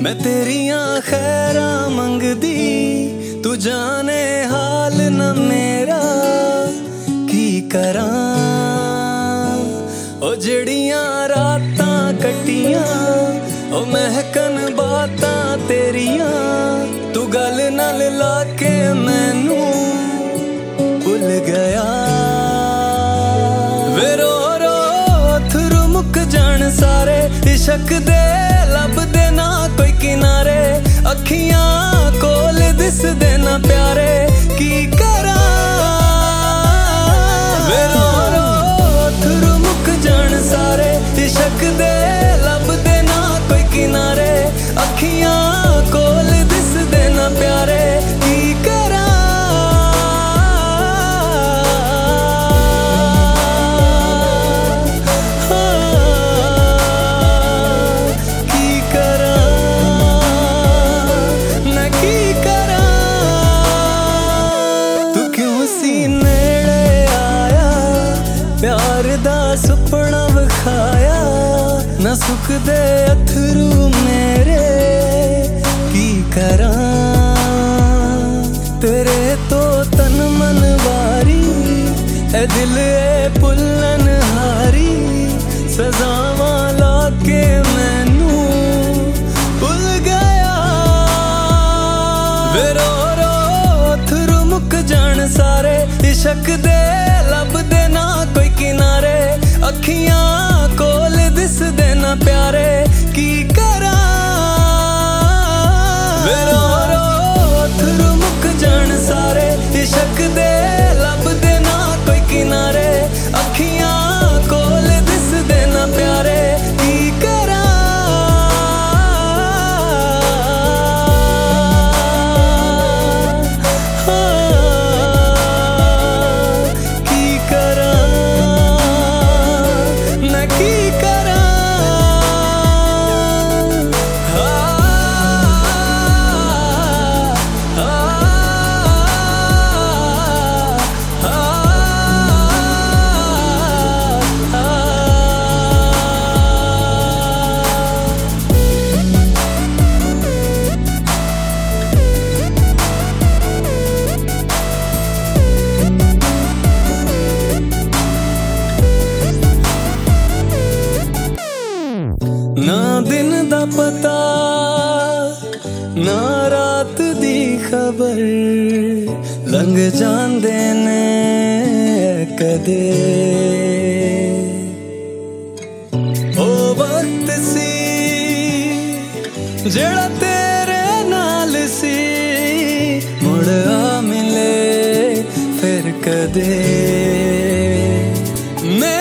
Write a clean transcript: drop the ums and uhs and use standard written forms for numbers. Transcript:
मैं तेरियां खैरा मंगदी, तू जाने हाल न मेरा की करा। ओ जड़ियां रातां कटियां, ओ महकन बातां तेरियां, तू गल नाल लाके मैनू भुल गया। वे रो रो अथरू मुक जान सारे, इश्क दे लभदे ना कोई किनारे, अखियां कोल दिसदे ना प्यारे की करा। वे रो रो अथरू मुक जान सारे, इश्क दे लभदे ना कोई किनारे, अखियां कोल दिसदे ना प्यारे की करा। प्यार दा सुपना विखाया ना, सुख दे अथरू मेरे की करा। तेरे तो तन मन वारी, ए दिल ए पुलन हारी, सजावां लाके मैनू भुल गया। वे रो रो अथरू मुक जान सारे, इश्क दे लभदे ना कोई किनारे, अखियां कोल दिसदे ना प्यारे की करा। वे रो रो अथरू मुक जान सारे, इश्क दे लभदे ना कोई किनारे, अखियां कोल दिसदे ना प्यारे की करा। ना दिन दा पता ना रात दी खबर, लंघ जांदे ने कदे। ओ वक्त सी जेड़ा तेरे नाल सी, मुड़ आ मिले फिर कदे।